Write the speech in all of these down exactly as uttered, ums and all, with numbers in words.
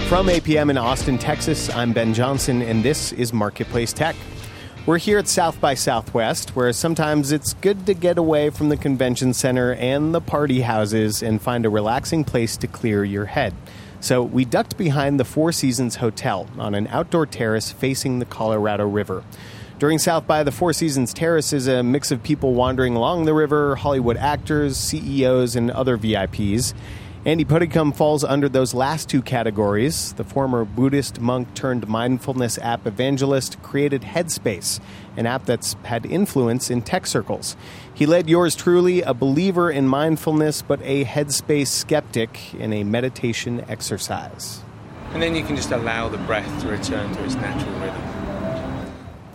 From A P M in Austin, Texas, I'm Ben Johnson, and this is Marketplace Tech. We're here at South by Southwest, where sometimes it's good to get away from the convention center and the party houses and find a relaxing place to clear your head. So we ducked behind the Four Seasons Hotel on an outdoor terrace facing the Colorado River. During South by, the Four Seasons Terrace is a mix of people wandering along the river, Hollywood actors, C E Os, and other V I Ps. Andy Puddicombe falls under those last two categories. The former Buddhist monk turned mindfulness app evangelist created Headspace, an app that's had influence in tech circles. He led yours truly, a believer in mindfulness, but a Headspace skeptic in a meditation exercise. And then you can just allow the breath to return to its natural rhythm.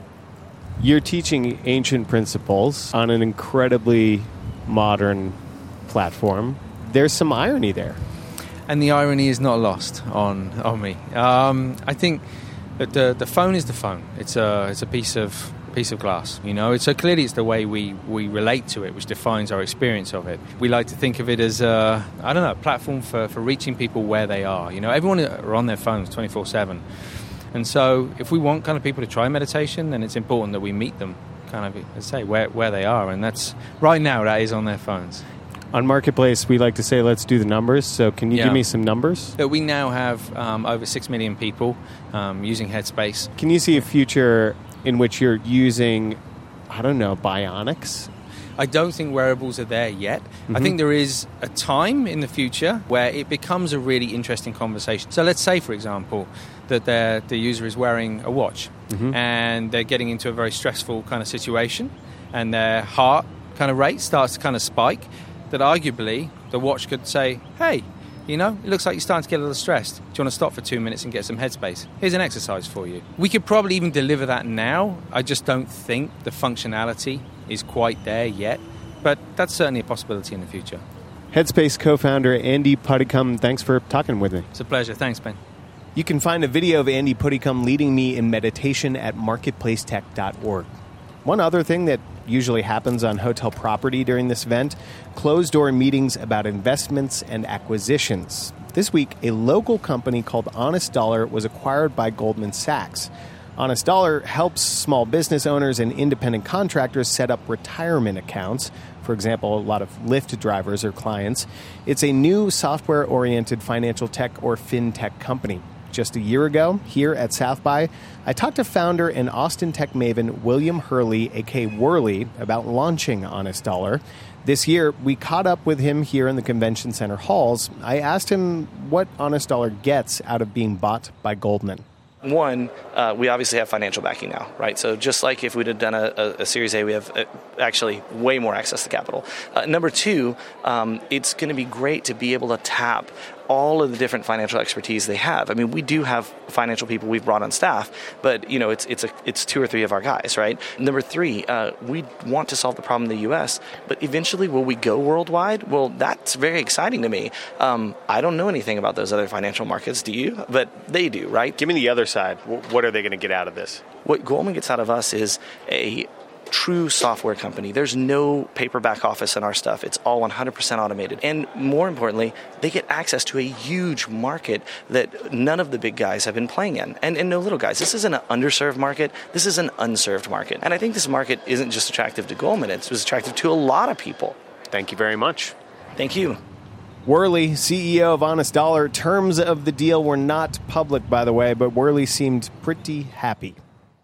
You're teaching ancient principles on an incredibly modern platform. There's some irony there. And the irony is not lost on, on me. Um, I think that the the phone is the phone. It's a it's a piece of piece of glass, you know. It's, so clearly it's the way we, we relate to it, which defines our experience of it. We like to think of it as a, I don't know, a platform for, for reaching people where they are. You know, everyone are on their phones twenty-four seven. And so if we want kind of people to try meditation, then it's important that we meet them kind of, let's say, where, where they are. And that's, right now, that is on their phones. On Marketplace, we like to say, let's do the numbers. So can you yeah. give me some numbers? So we now have um, over six million people um, using Headspace. Can you see a future in which you're using, I don't know, bionics? I don't think wearables are there yet. Mm-hmm. I think there is a time in the future where it becomes a really interesting conversation. So let's say, for example, that the user is wearing a watch mm-hmm. and they're getting into a very stressful kind of situation and their heart kind of rate starts to kind of spike. That arguably the watch could say, hey, you know, it looks like you're starting to get a little stressed. Do you want to stop for two minutes and get some headspace? Here's an exercise for you. We could probably even deliver that now. I just don't think the functionality is quite there yet. But that's certainly a possibility in the future. Headspace co-founder Andy Puddicombe, thanks for talking with me. It's a pleasure. Thanks, Ben. You can find a video of Andy Puddicombe leading me in meditation at marketplace tech dot org. One other thing that usually happens on hotel property during this event, closed-door meetings about investments and acquisitions. This week, a local company called Honest Dollar was acquired by Goldman Sachs. Honest Dollar helps small business owners and independent contractors set up retirement accounts. For example, a lot of Lyft drivers are clients. It's a new software-oriented financial tech or fintech company. Just a year ago, here at South by, I talked to founder and Austin tech maven William Hurley, a k a. Whirly, about launching Honest Dollar. This year, we caught up with him here in the convention center halls. I asked him what Honest Dollar gets out of being bought by Goldman. One, uh, we obviously have financial backing now, right? So just like if we'd have done a, a, a Series A, we have uh, actually way more access to capital. Uh, number two, um, it's going to be great to be able to tap all of the different financial expertise they have. I mean, we do have financial people we've brought on staff, but you know, it's it's a, it's two or three of our guys, right? Number three, uh, we want to solve the problem in the U S, but eventually will we go worldwide? Well, that's very exciting to me. Um, I don't know anything about those other financial markets, do you? But they do, right? Give me the other side. What are they going to get out of this? What Goldman gets out of us is a true software company. There's no paper back office in our stuff. It's all one hundred percent automated. And more importantly, they get access to a huge market that none of the big guys have been playing in. And, and no little guys. This isn't an underserved market. This is an unserved market. And I think this market isn't just attractive to Goldman. It's attractive to a lot of people. Thank you very much. Thank you. Whirly, C E O of Honest Dollar. Terms of the deal were not public, by the way, but Whirly seemed pretty happy.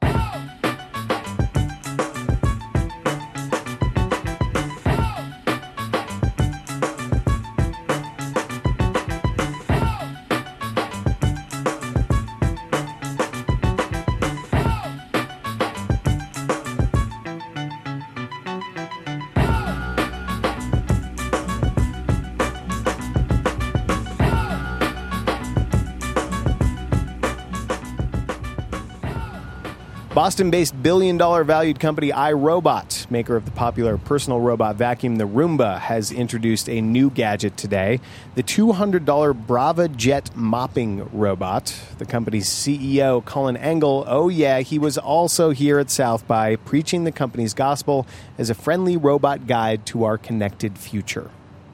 Boston-based billion-dollar valued company iRobot, maker of the popular personal robot vacuum, the Roomba, has introduced a new gadget today, the two hundred dollars Brava Jet mopping robot. The company's C E O, Colin Engel, oh yeah, he was also here at South by preaching the company's gospel as a friendly robot guide to our connected future.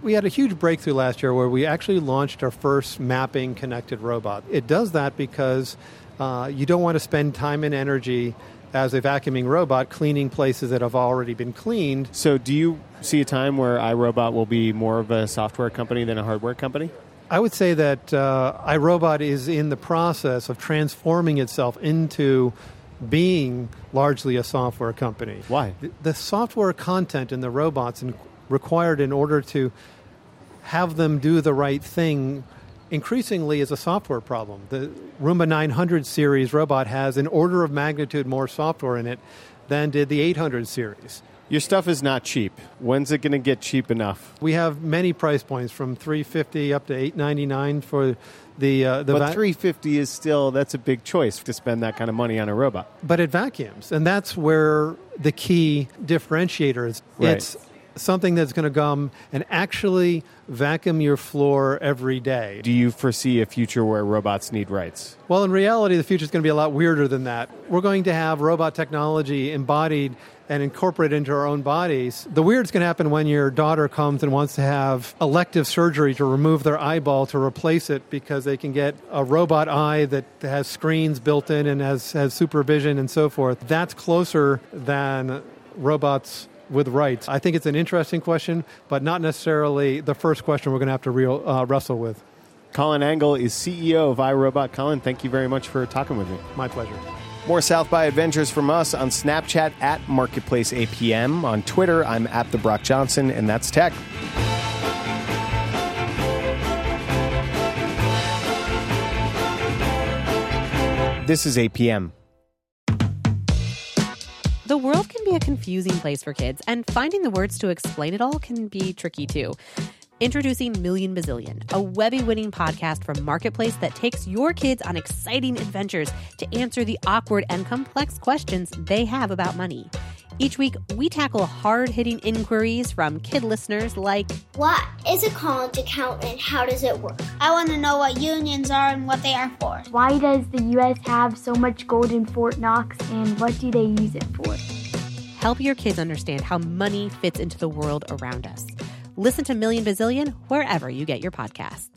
We had a huge breakthrough last year where we actually launched our first mapping connected robot. It does that because uh, you don't want to spend time and energy as a vacuuming robot cleaning places that have already been cleaned. So do you see a time where iRobot will be more of a software company than a hardware company? I would say that uh, iRobot is in the process of transforming itself into being largely a software company. Why? The, the software content in the robots in, required in order to have them do the right thing increasingly is a software problem. The Roomba nine hundred series robot has an order of magnitude more software in it than did the eight hundred series. Your stuff is not cheap. When's it going to get cheap enough? We have many price points from three hundred fifty dollars up to eight hundred ninety-nine dollars for the... Uh, the but va- three hundred fifty dollars is still, that's a big choice to spend that kind of money on a robot. But it vacuums, and that's where the key differentiator is. Right. It's something that's going to come and actually vacuum your floor every day. Do you foresee a future where robots need rights? Well, in reality, the future is going to be a lot weirder than that. We're going to have robot technology embodied and incorporated into our own bodies. The weird's going to happen when your daughter comes and wants to have elective surgery to remove their eyeball to replace it because they can get a robot eye that has screens built in and has, has supervision and so forth. That's closer than robots with rights. I think it's an interesting question, but not necessarily the first question we're going to have to real, uh, wrestle with. Colin Angle is C E O of iRobot. Colin, thank you very much for talking with me. My pleasure. More South by Adventures from us on Snapchat at Marketplace A P M. On Twitter, I'm at the Brock Johnson, and that's tech. This is A P M. The world can be a confusing place for kids, and finding the words to explain it all can be tricky too. Introducing Million Bazillion, a Webby-winning podcast from Marketplace that takes your kids on exciting adventures to answer the awkward and complex questions they have about money. Each week, we tackle hard-hitting inquiries from kid listeners like, what is a college account and how does it work? I want to know what unions are and what they are for. Why does the U S have so much gold in Fort Knox and what do they use it for? Help your kids understand how money fits into the world around us. Listen to Million Bazillion wherever you get your podcasts.